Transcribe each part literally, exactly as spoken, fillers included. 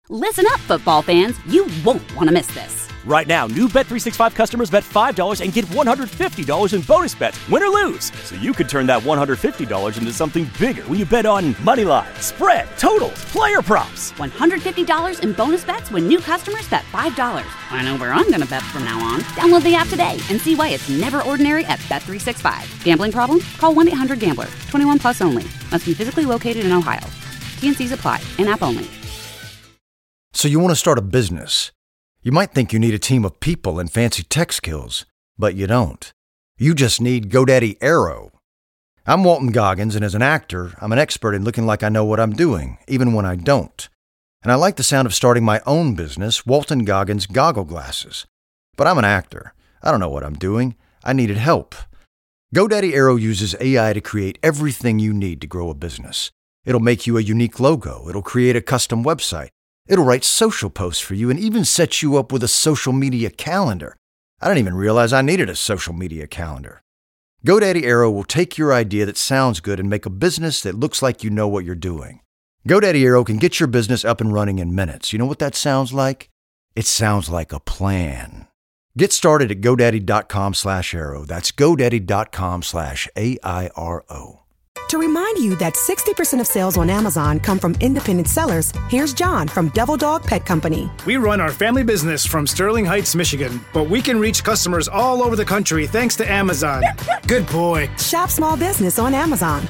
Listen up, football fans. You won't want to miss this. Right now, new Bet three sixty-five customers bet five dollars and get one hundred fifty dollars in bonus bets, win or lose. So you could turn that one hundred fifty dollars into something bigger when you bet on money line, spread, totals, player props. one hundred fifty dollars in bonus bets when new customers bet five dollars. I know where I'm going to bet from now on. Download the app today and see why it's never ordinary at Bet three sixty-five. Gambling problem? Call one eight hundred gambler. twenty-one plus only. Must be physically located in Ohio. T N Cs apply. In-app only. So you want to start a business. You might think you need a team of people and fancy tech skills, but you don't. You just need GoDaddy Aero. I'm Walton Goggins, and as an actor, I'm an expert in looking like I know what I'm doing, even when I don't. And I like the sound of starting my own business, Walton Goggins Goggle Glasses. But I'm an actor. I don't know what I'm doing. I needed help. GoDaddy Aero uses A I to create everything you need to grow a business. It'll make you a unique logo. It'll create a custom website. It'll write social posts for you and even set you up with a social media calendar. I didn't even realize I needed a social media calendar. GoDaddy Aero will take your idea that sounds good and make a business that looks like you know what you're doing. GoDaddy Aero can get your business up and running in minutes. You know what that sounds like? It sounds like a plan. Get started at GoDaddy.com slash Aero. That's GoDaddy.com slash A I R O. To remind you that sixty percent of sales on Amazon come from independent sellers, here's John from Devil Dog Pet Company. We run our family business from Sterling Heights, Michigan, but we can reach customers all over the country thanks to Amazon. Good boy. Shop small business on Amazon.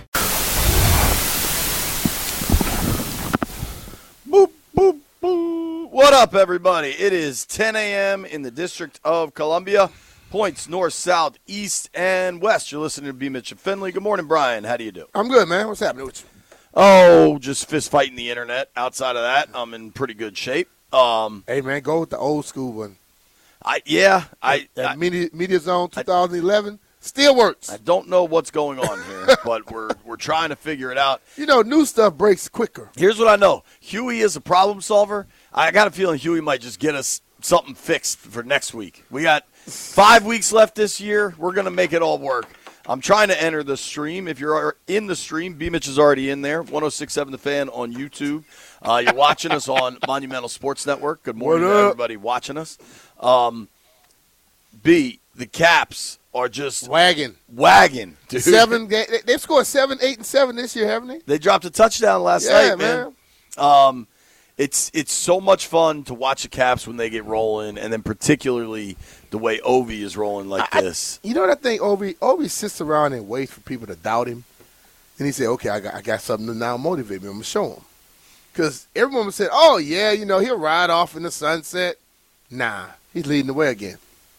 Boop, boop, boop. What up, everybody? It is ten a.m. in the District of Columbia. Points north, south, east, and west. You're listening to B. Mitch and Finley. Good morning, Brian. How do you do? I'm good, man. What's happening with you? Oh, just fist fighting the internet. Outside of that, I'm in pretty good shape. Um, hey, man, go with the old school one. I yeah, I that I, Media, Media Zone twenty eleven I, still works. I don't know what's going on here, but we're we're trying to figure it out. You know, new stuff breaks quicker. Here's what I know: Huey is a problem solver. I got a feeling Huey might just get us something fixed for next week. We got five weeks left this year. We're going to make it all work. I'm trying to enter the stream. If you're in the stream, B-Mitch is already in there. one oh six point seven The Fan on YouTube. Uh, you're watching us on Monumental Sports Network. Good morning to everybody watching us. Um, B, the Caps are just wagging. Wagging, dude. Seven ga- They've scored seven, eight, and seven this year, haven't they? They dropped a touchdown last yeah, night, man. man. Um, It's it's so much fun to watch the Caps when they get rolling, and then particularly the way Ovi is rolling like I, this. You know what I think? Ovi Ovi sits around and waits for people to doubt him, and he said, "Okay, I got I got something to now motivate me. I'm gonna show him." Because everyone said, "Oh yeah, you know he'll ride off in the sunset." Nah, he's leading the way again.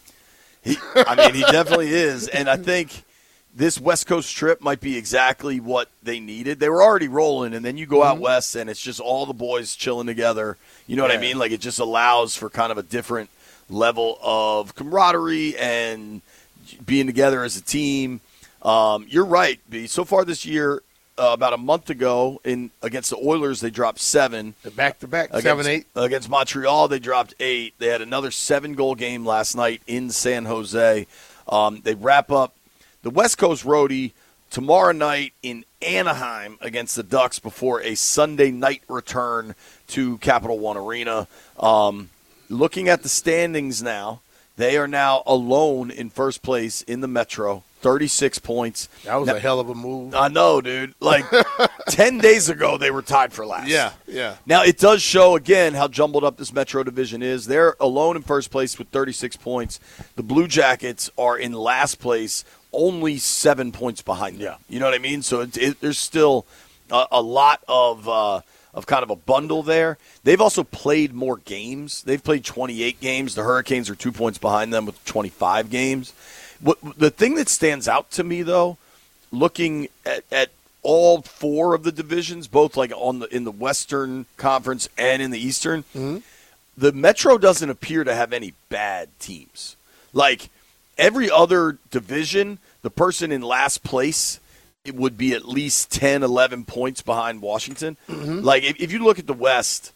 He, I mean, he definitely is, and I think this West Coast trip might be exactly what they needed. They were already rolling, and then you go out mm-hmm. west, and it's just all the boys chilling together. You know yeah. what I mean? Like, it just allows for kind of a different level of camaraderie and being together as a team. Um, you're right, B. So far this year, uh, about a month ago, in against the Oilers, they dropped seven. The back-to-back, against, seven, eight. Against Montreal, they dropped eight. They had another seven-goal game last night in San Jose. Um, they wrap up the West Coast roadie tomorrow night in Anaheim against the Ducks before a Sunday night return to Capital One Arena. Um, looking at the standings now, they are now alone in first place in the Metro, thirty-six points. That was now, a hell of a move. I know, dude. Like, ten days ago, they were tied for last. Yeah, yeah. Now, it does show, again, how jumbled up this Metro division is. They're alone in first place with thirty-six points. The Blue Jackets are in last place, only seven points behind them. Yeah. You know what I mean? So it, it, there's still a, a lot of uh, of kind of a bundle there. They've also played more games. They've played twenty-eight games. The Hurricanes are two points behind them with twenty-five games. What, the thing that stands out to me, though, looking at, at all four of the divisions, both like on the in the Western Conference and in the Eastern, mm-hmm. the Metro doesn't appear to have any bad teams. Like, every other division, the person in last place, it would be at least ten, eleven points behind Washington. Mm-hmm. Like, if, if you look at the West,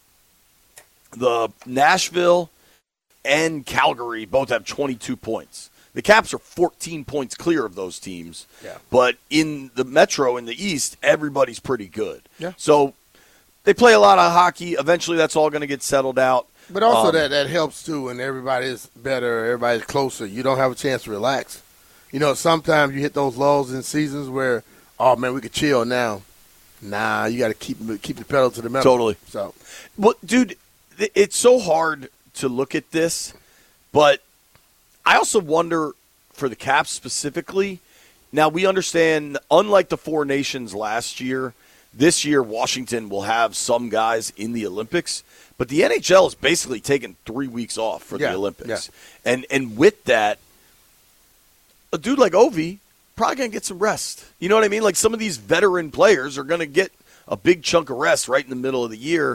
the Nashville and Calgary both have twenty-two points. The Caps are fourteen points clear of those teams. Yeah. But in the Metro, in the East, everybody's pretty good. Yeah. So they play a lot of hockey. Eventually, that's all going to get settled out. But also um, that, that helps, too, when everybody's better, everybody's closer. You don't have a chance to relax. You know, sometimes you hit those lulls in seasons where, oh, man, we could chill now. Nah, you got to keep keep the pedal to the metal. Totally. So, well, dude, it's so hard to look at this, but I also wonder for the Caps specifically. Now, we understand, unlike the four nations last year, this year Washington will have some guys in the Olympics, but the N H L has basically taken three weeks off for yeah, the Olympics. Yeah. And and with that, a dude like Ovi probably going to get some rest. You know what I mean? Like some of these veteran players are going to get a big chunk of rest right in the middle of the year.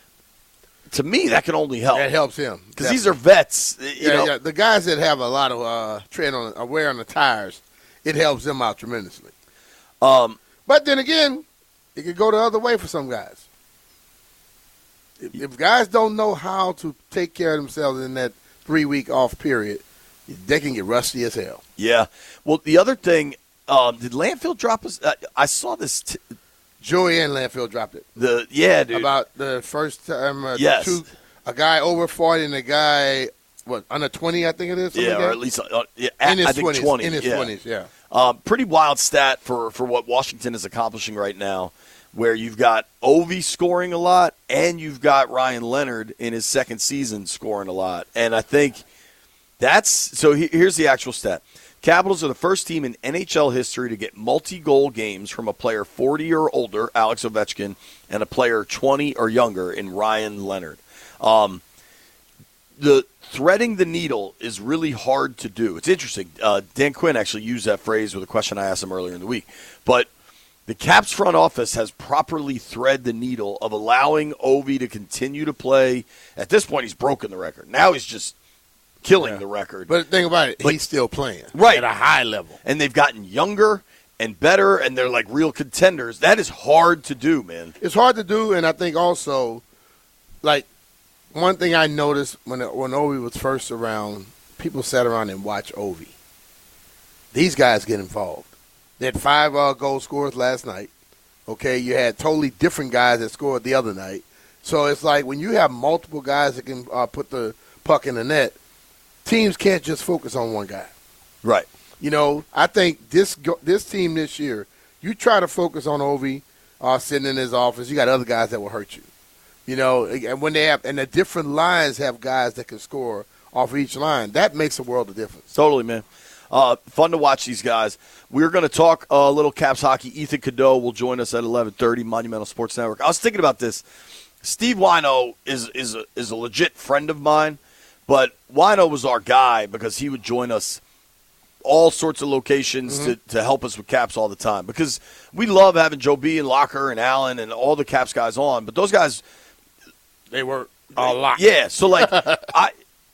To me, that can only help. That helps him. Because these are vets. You yeah, know. yeah. The guys that have a lot of uh, tread on, uh, wear on the tires, it helps them out tremendously. Um, but then again, it could go the other way for some guys. If, if guys don't know how to take care of themselves in that three-week off period, they can get rusty as hell. Yeah. Well, the other thing, um, did Landfill drop us? Uh, I saw this. T- Joey and Landfill dropped it. The yeah, dude. About the first time. Uh, yes. Two, a guy over forty and a guy, what, under twenty, I think it is? Yeah, like or at least uh, yeah, at, in his I think twenties. twenty. In his yeah. twenties, yeah. Uh, pretty wild stat for, for what Washington is accomplishing right now, where you've got Ovi scoring a lot and you've got Ryan Leonard in his second season scoring a lot. And I think that's – so he, here's the actual stat. Capitals are the first team in N H L history to get multi-goal games from a player forty or older, Alex Ovechkin, and a player twenty or younger in Ryan Leonard. Um, the threading the needle is really hard to do. It's interesting. Uh, Dan Quinn actually used that phrase with a question I asked him earlier in the week. But the Caps front office has properly thread the needle of allowing Ovi to continue to play. At this point, he's broken the record. Now he's just killing yeah. the record. But think about it. But, he's still playing. Right. At a high level. And they've gotten younger and better, and they're like real contenders. That is hard to do, man. It's hard to do, and I think also, like, one thing I noticed when when Ovi was first around, people sat around and watched Ovi. These guys get involved. They had five uh, goal scorers last night. Okay, you had totally different guys that scored the other night. So it's like when you have multiple guys that can uh, put the puck in the net, teams can't just focus on one guy. Right. You know, I think this this team this year, you try to focus on Ovi uh, sitting in his office, you got other guys that will hurt you. You know, and when they have, and the different lines have guys that can score off of each line, that makes a world of difference. Totally, man. Uh, fun to watch these guys. We're going to talk a uh, little Caps hockey. Ethan Cadeau will join us at eleven thirty, Monumental Sports Network. I was thinking about this. Steve Wino is is a, is a legit friend of mine, but Wino was our guy because he would join us all sorts of locations mm-hmm. to, to help us with Caps all the time, because we love having Joe B and Locker and Allen and all the Caps guys on, but those guys, they were a lot. Yeah, so like I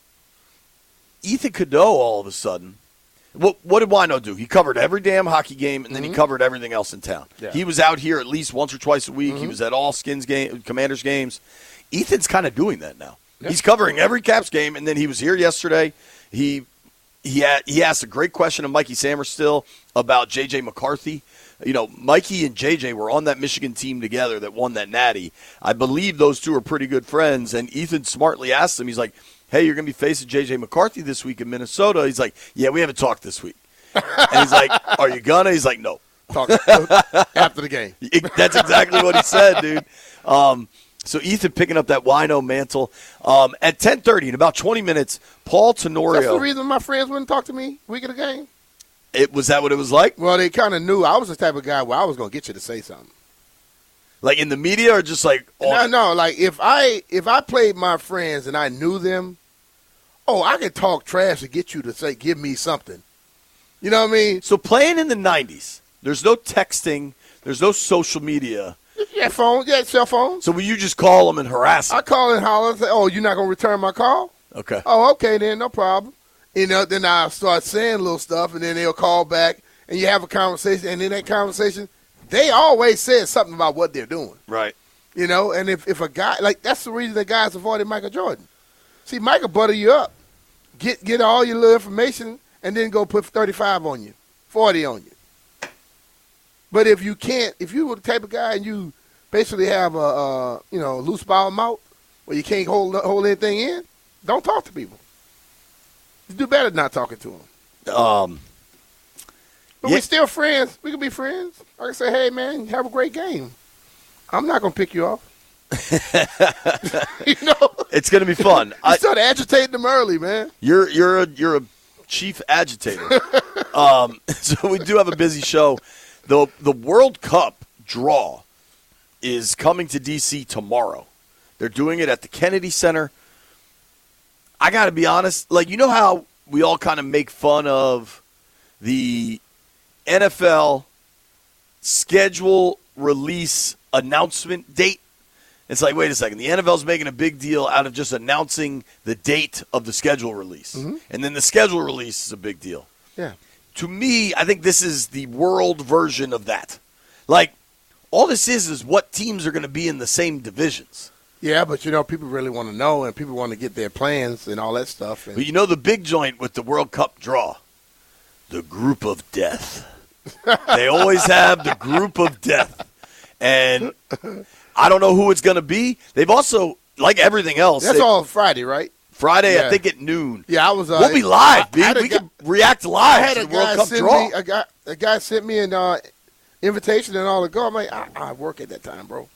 Ethan Cadeau all of a sudden, what what did Wino do? He covered every damn hockey game, and then mm-hmm. he covered everything else in town. Yeah. He was out here at least once or twice a week. Mm-hmm. He was at all Skins game, Commanders games. Ethan's kind of doing that now. Yeah. He's covering every Caps game, and then he was here yesterday. He he had, he asked a great question of Mikey Samerstill about J J McCarthy. You know, Mikey and J J were on that Michigan team together that won that Natty. I believe those two are pretty good friends, and Ethan smartly asked him, he's like, hey, you're going to be facing J J McCarthy this week in Minnesota. He's like, yeah, we haven't talked this week. And he's like, are you going to? He's like, no. Talk after the game. That's exactly what he said, dude. Um, so Ethan picking up that Wino mantle. Um, at ten thirty, in about twenty minutes, Paul Tenorio. That's the reason my friends wouldn't talk to me week of the game. It was that what it was like? Well, they kind of knew I was the type of guy where I was going to get you to say something. Like in the media, or just like on no, no. Like if I if I played my friends and I knew them, oh, I could talk trash to get you to say give me something. You know what I mean? So playing in the nineties, there's no texting, there's no social media. Yeah, phone, yeah, cell phone. So will you just call them and harass them? I call and holler and say, "Oh, you're not going to return my call?" Okay. Oh, okay then, no problem. You know, then I start saying little stuff, and then they'll call back, and you have a conversation, and in that conversation, they always said something about what they're doing. Right. You know, and if, if a guy, like, that's the reason the guys avoided Michael Jordan. See, Michael butter you up, get get all your little information, and then go put thirty-five on you, forty on you. But if you can't, if you were the type of guy and you basically have a, a you know loose bowel mouth where you can't hold hold anything in, don't talk to people. You do better not talking to them. Um, but yeah. we're still friends. We can be friends. I can say, hey man, have a great game. I'm not gonna pick you off. you know, it's gonna be fun. You I start agitating them early, man. You're you're a you're a chief agitator. um, so we do have a busy show. the The World Cup draw is coming to D C tomorrow. They're doing it at the Kennedy Center. I got to be honest, like, you know how we all kind of make fun of the N F L schedule release announcement date? It's like, wait a second, the N F L's making a big deal out of just announcing the date of the schedule release. Mm-hmm. And then the schedule release is a big deal. Yeah. To me, I think this is the world version of that. Like, all this is is what teams are going to be in the same divisions. Yeah, but, you know, people really want to know, and people want to get their plans and all that stuff. And but you know the big joint with the World Cup draw? The group of death. They always have the group of death. And I don't know who it's going to be. They've also, like everything else. That's all Friday, right? Friday, yeah. I think at noon. Yeah, I was. Uh, we'll be live, B. We guy, can react live I had to a the World guy Cup send draw. Me, a, guy, a guy sent me an uh, invitation and all to go. I'm like, I, I work at that time, bro.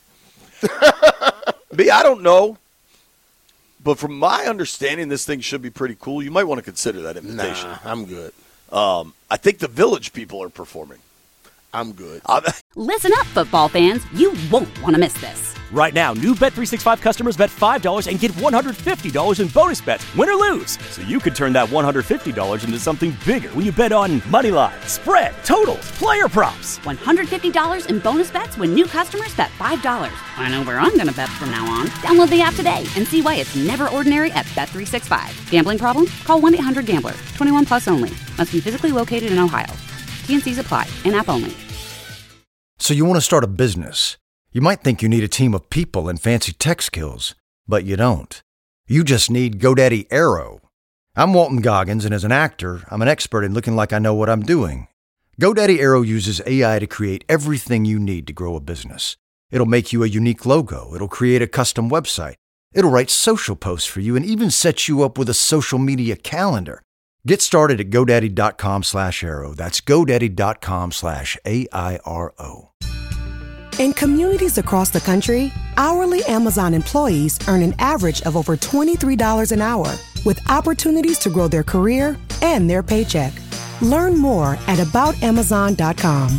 B, I don't know. But from my understanding, this thing should be pretty cool. You might want to consider that invitation. Nah, I'm good. Um, I think the Village people are performing. I'm good. Listen up, football fans. You won't want to miss this. Right now, new Bet three sixty-five customers bet five dollars and get one hundred fifty dollars in bonus bets, win or lose. So you could turn that one hundred fifty dollars into something bigger when you bet on money lines, spread, totals, player props. one hundred fifty dollars in bonus bets when new customers bet five dollars. I know where I'm going to bet from now on. Download the app today and see why it's never ordinary at Bet three sixty-five. Gambling problem? Call one eight hundred gambler. twenty-one plus only. Must be physically located in Ohio. T N Cs apply. In-app only. So you want to start a business. You might think you need a team of people and fancy tech skills, but you don't. You just need GoDaddy Aero. I'm Walton Goggins, and as an actor, I'm an expert in looking like I know what I'm doing. GoDaddy Aero uses A I to create everything you need to grow a business. It'll make you a unique logo. It'll create a custom website. It'll write social posts for you and even set you up with a social media calendar. Get started at GoDaddy.com slash Aero. That's GoDaddy.com slash A I R O. In communities across the country, hourly Amazon employees earn an average of over twenty-three dollars an hour, with opportunities to grow their career and their paycheck. Learn more at about amazon dot com.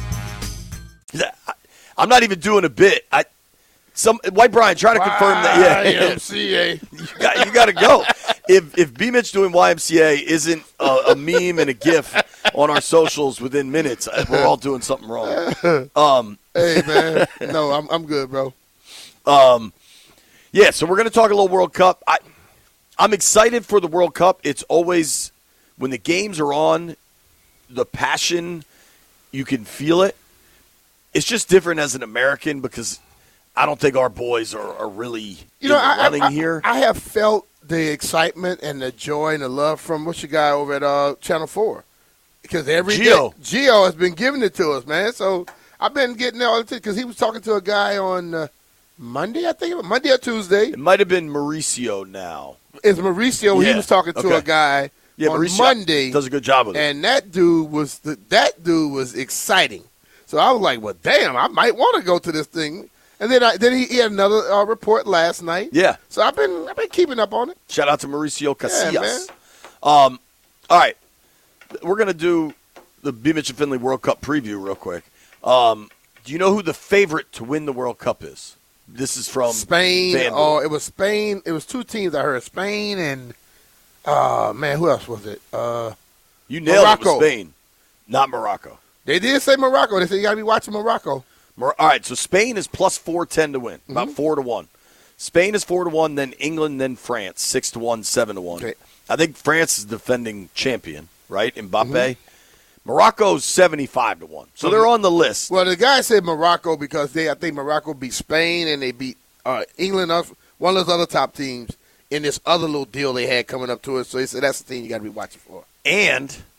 I'm not even doing a bit. I some White Brian trying to confirm that. Yeah, Y M C A. you got, you got to go. If if B Mitch doing Y M C A isn't a, a meme and a GIF on our socials within minutes, we're all doing something wrong. Um, hey man, no, I'm I'm good, bro. Um, yeah. So we're gonna talk a little World Cup. I I'm excited for the World Cup. It's always when the games are on, the passion, you can feel it. It's just different as an American because I don't think our boys are, are really you know, in the I, running I, here. I have felt the excitement and the joy and the love from what's your guy over at uh, Channel Four, because every Gio. day Gio has been giving it to us, man. So I've been getting all the because he was talking to a guy on uh, Monday, I think it was Monday or Tuesday. It might have been Mauricio now. It's Mauricio. Yeah. He was talking to Okay. a guy Yeah, on Mauricio Monday. does a good job with it. And that dude was the, that dude was exciting. So I was like, well, damn, I might want to go to this thing. And then I, then he, he had another uh, report last night. Yeah. So I've been I've been keeping up on it. Shout out to Mauricio Casillas. Yeah, man. Um, all right. We're going to do the B. Mitch and Finley World Cup preview real quick. Um, do you know who the favorite to win the World Cup is? This is from Spain. FanDuel. Oh, it was Spain. It was two teams I heard. Spain and, uh, man, who else was it? Uh, You nailed it Morocco. with Spain, not Morocco. they did say Morocco. They said you got to be watching Morocco. Mor- All right, so Spain is plus four ten to win, about Mm-hmm. four to one. Spain is four to one, then England, then France, six to one, seven to one. Okay. I think France is defending champion, right? Mbappe. Mm-hmm. Morocco's seventy-five to one, so they're on the list. Well, the guy said Morocco because they I think Morocco beat Spain and they beat uh, England, uh, one of those other top teams in this other little deal they had coming up to it. So he said that's the team you got to be watching for. And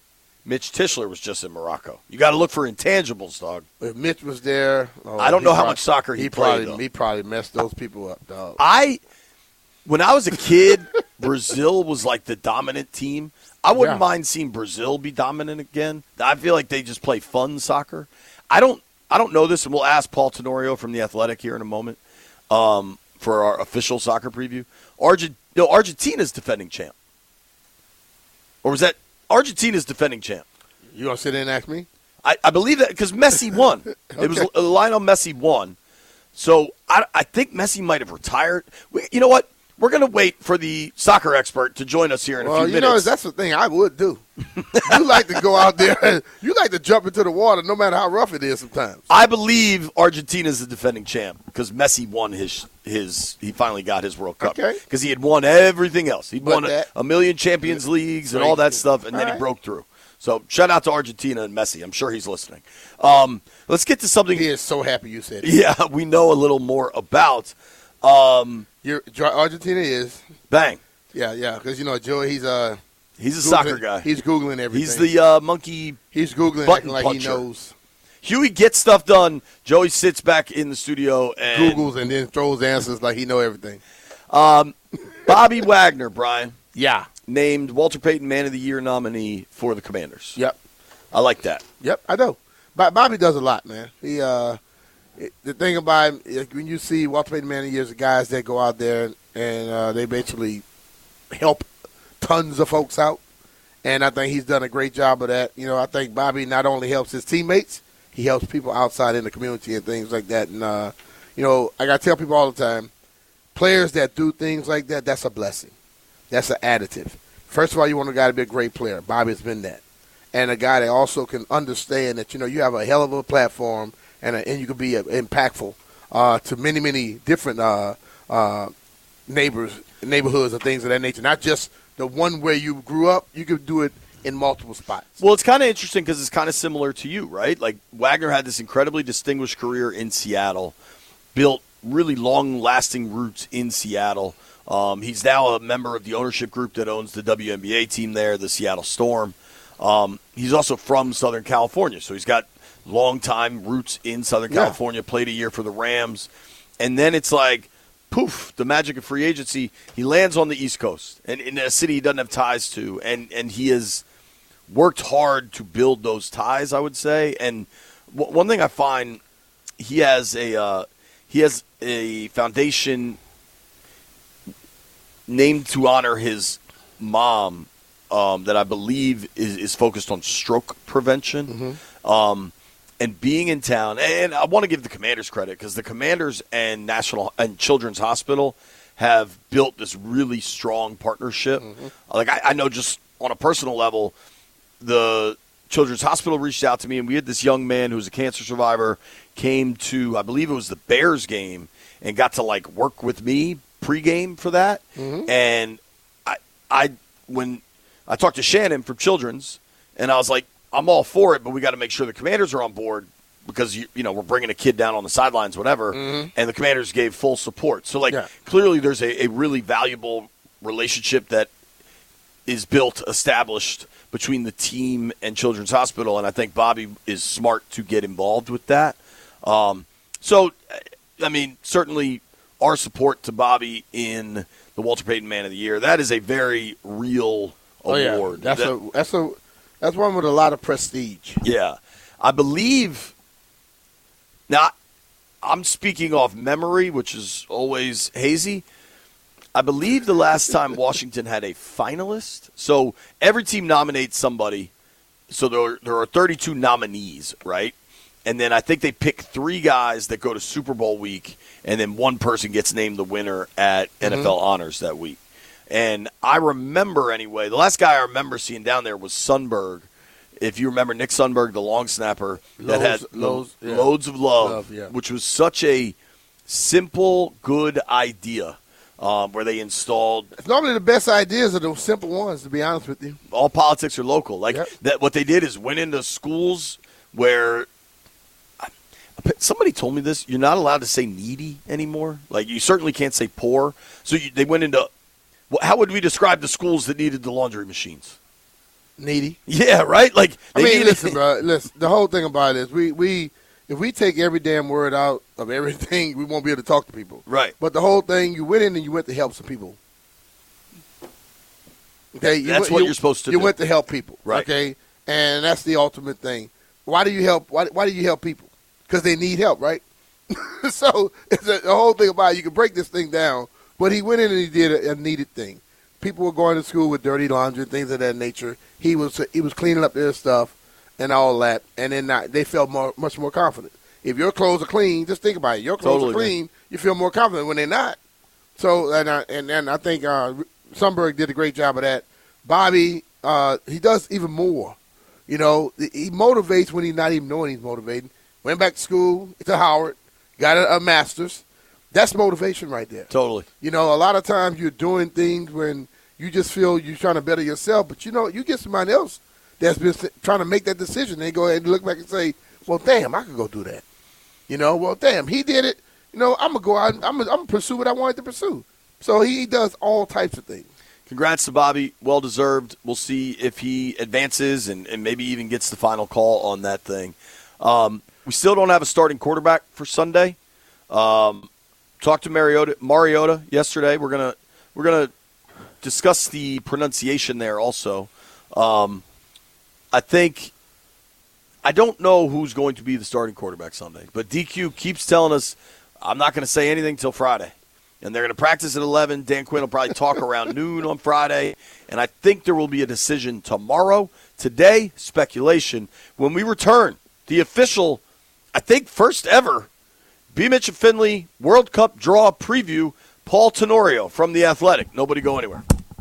Mitch Tischler was just in Morocco. You got to look for intangibles, dog. If Mitch was there, oh, I don't know how probably, much soccer he, he played. Probably, though. He probably messed those people up, dog. I, when I was a kid, Brazil was like the dominant team. I wouldn't Yeah. mind seeing Brazil be dominant again. I feel like they just play fun soccer. I don't. I don't know this, and we'll ask Paul Tenorio from The Athletic here in a moment um, for our official soccer preview. Argent, no, Argentina's defending champ. Or was that Argentina's defending champ? You gonna sit there and ask me? I, I believe that because Messi won. It was Okay. Lionel Messi won. So I, I think Messi might have retired. We, you know what? We're going to wait for the soccer expert to join us here in a Well, few you know, minutes. that's the thing I would do. You like to go out there. You like to jump into the water no matter how rough it is sometimes. I believe Argentina's the defending champ because Messi won his his. He finally got his World Cup Okay. because he had won everything else. He'd But won a, that- a million Champions Leagues and all that stuff, and then All he right. broke through. So shout out to Argentina and Messi. I'm sure he's listening. Um, let's get to something. He is so happy you said it. Yeah, we know a little more about. Um, You're, Argentina is. bang. Yeah, yeah, because, you know, Joey, he's uh, He's a Googling- soccer guy. He's Googling everything. He's the uh, monkey. He's Googling button acting like puncher. he knows. Huey gets stuff done. Joey sits back in the studio and Googles and then throws answers like he know everything. Bobby Wagner, Brian, Yeah. named Walter Payton Man of the Year nominee for the Commanders. Yep. I like that. Yep, I know. But Bobby does a lot, man. He uh, it, the thing about him, is when you see Walter Payton Man of the Year, the guys that go out there and uh, they basically help tons of folks out, and I think he's done a great job of that. You know, I think Bobby not only helps his teammates, he helps people outside in the community and things like that. And uh, you know, I got to tell people all the time, players that do things like that, that's a blessing. That's an additive. First of all, you want a guy to be a great player. Bobby's been that. And a guy that also can understand that, you know, you have a hell of a platform and a, and you can be uh, impactful uh, to many, many different uh, uh, neighbors, neighborhoods and things of that nature. Not just the one where you grew up. You could do it in multiple spots. Well, it's kind of interesting because it's kind of similar to you, right? Like Wagner had this incredibly distinguished career in Seattle, built really long-lasting roots in Seattle. Um, he's now a member of the ownership group that owns the W N B A team there, the Seattle Storm. Um, he's also from Southern California, so he's got long-time roots in Southern Yeah. California, played a year for the Rams. And then it's like, poof, the magic of free agency. He lands on the East Coast and in a city he doesn't have ties to, and, and he has worked hard to build those ties, I would say. And w- one thing I find, he has a uh, he has a foundation named to honor his mom um, that I believe is, is focused on stroke prevention. Mm-hmm. Um, and being in town, and I want to give the Commanders credit because the Commanders and National and Children's Hospital have built this really strong partnership. Mm-hmm. Like I, I know, just on a personal level, the Children's Hospital reached out to me, and we had this young man who was a cancer survivor came to, I believe it was the Bears game, and got to like work with me pregame for that. Mm-hmm. And I, I when I talked to Shannon from Children's, and I was like, I'm all for it, but we got to make sure the Commanders are on board because you, you know we're bringing a kid down on the sidelines, whatever. Mm-hmm. And the Commanders gave full support. So like Yeah. clearly, there's a, a really valuable relationship that is built, established between the team and Children's Hospital, and I think Bobby is smart to get involved with that. Um, so, I mean, certainly our support to Bobby in the Walter Payton Man of the Year, that is a very real Oh, yeah. award. That's That- a that's a that's one with a lot of prestige. yeah. I believe – now, I'm speaking off memory, which is always hazy. I believe the last time Washington had a finalist. So every team nominates somebody. So there are, there are thirty-two nominees, right? And then I think they pick three guys that go to Super Bowl week, and then one person gets named the winner at N F L Honors that week. And I remember, anyway, the last guy I remember seeing down there was Sundberg. If you remember Nick Sundberg, the long snapper that Loads- had loads, lo- yeah. loads of love, Love, yeah. which was such a simple, good idea um, where they installed Normally the best ideas are the simple ones, to be honest with you. all politics are local. Like Yep. that, what they did is went into schools where somebody told me this. You're not allowed to say needy anymore. Like you certainly can't say poor. So you, they went into. Well, how would we describe the schools that needed the laundry machines? needy. Yeah, right? Like, I they mean, need listen, bro. Listen, the whole thing about it is we, we if we take every damn word out of everything, we won't be able to talk to people. Right. But the whole thing, you went in and you went to help some people. Okay, you That's went, what you, you're supposed to you do. You went to help people. Right. Okay, and that's the ultimate thing. Why do you help? Why, why do you help people? Because they need help, right? So it's a, the whole thing about it, you can break this thing down. But he went in and he did a, a needed thing. People were going to school with dirty laundry and things of that nature. He was he was cleaning up their stuff and all that, and then not, they felt more, much more confident. If your clothes are clean, just think about it. Your clothes Totally, are clean, man. you feel more confident when they're not. So and I, and, and I think uh, Sundberg did a great job of that. Bobby, uh, he does even more. You know, he motivates when he's not even knowing he's motivating. Went back to school to Howard, got a, a master's. That's motivation right there. Totally. You know, a lot of times you're doing things when you just feel you're trying to better yourself, but you know, you get somebody else that's been trying to make that decision. They go ahead and look back and say, well, damn, I could go do that. You know, well, damn, he did it. You know, I'm going to go out and I'm going to pursue what I wanted to pursue. So he does all types of things. Congrats to Bobby. Well-deserved. We'll see if he advances and, and maybe even gets the final call on that thing. Um, we still don't have a starting quarterback for Sunday. Um, talked to Mariota, Mariota yesterday. We're gonna we're gonna discuss the pronunciation there also. Um, I think I don't know who's going to be the starting quarterback Sunday, but D Q keeps telling us I'm not going to say anything till Friday. And they're going to practice at eleven. Dan Quinn will probably talk around noon on Friday. And I think there will be a decision tomorrow. Today, speculation. When we return, the official, I think first ever, B. Mitch and Finley World Cup draw preview, Paul Tenorio from The Athletic. Nobody go anywhere.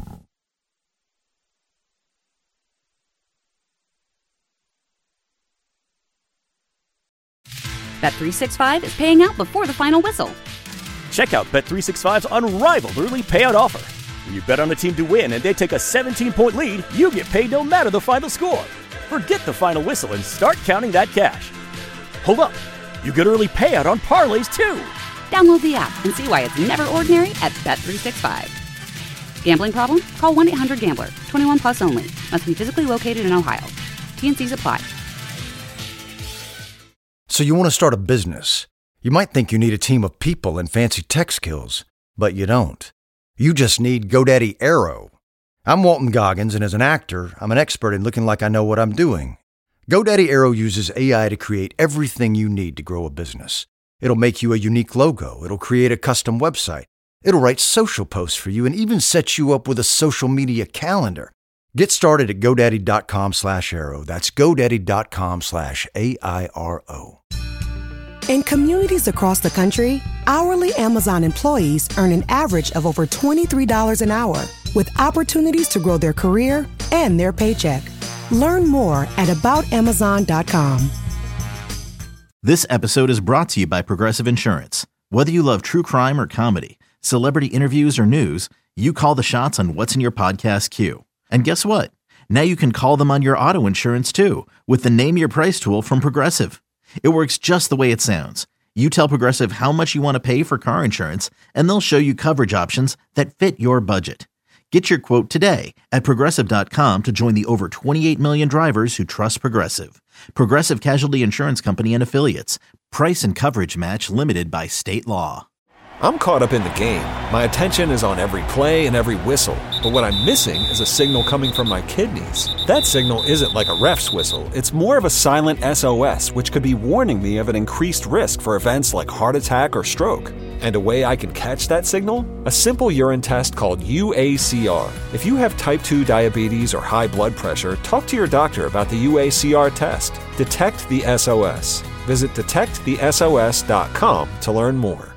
Bet three sixty-five is paying out before the final whistle. Check out Bet three sixty-five's unrivaled early payout offer. When you bet on a team to win and they take a seventeen-point lead, you get paid no matter the final score. Forget the final whistle and start counting that cash. Hold up. You get early payout on parlays, too. Download the app and see why it's never ordinary at Bet three sixty-five. Gambling problem? Call one eight hundred gambler. twenty-one plus only. Must be physically located in Ohio. T and C's apply. So you want to start a business. You might think you need a team of people and fancy tech skills, but you don't. You just need GoDaddy Aero. I'm Walton Goggins, and as an actor, I'm an expert in looking like I know what I'm doing. GoDaddy Aero uses A I to create everything you need to grow a business. It'll make you a unique logo. It'll create a custom website. It'll write social posts for you and even set you up with a social media calendar. Get started at GoDaddy.com slash Aero. That's GoDaddy.com slash A I R O. In communities across the country, hourly Amazon employees earn an average of over twenty-three dollars an hour, with opportunities to grow their career and their paycheck. Learn more at about amazon dot com. This episode is brought to you by Progressive Insurance. Whether you love true crime or comedy, celebrity interviews or news, you call the shots on what's in your podcast queue. And guess what? Now you can call them on your auto insurance too, with the Name Your Price tool from Progressive. It works just the way it sounds. You tell Progressive how much you want to pay for car insurance, and they'll show you coverage options that fit your budget. Get your quote today at Progressive dot com to join the over twenty-eight million drivers who trust Progressive. Progressive Casualty Insurance Company and Affiliates. Price and coverage match limited by state law. I'm caught up in the game. My attention is on every play and every whistle. But what I'm missing is a signal coming from my kidneys. That signal isn't like a ref's whistle. It's more of a silent S O S, which could be warning me of an increased risk for events like heart attack or stroke. And a way I can catch that signal? A simple urine test called U A C R. If you have type two diabetes or high blood pressure, talk to your doctor about the U A C R test. Detect the S O S. Visit detect the S O S dot com to learn more.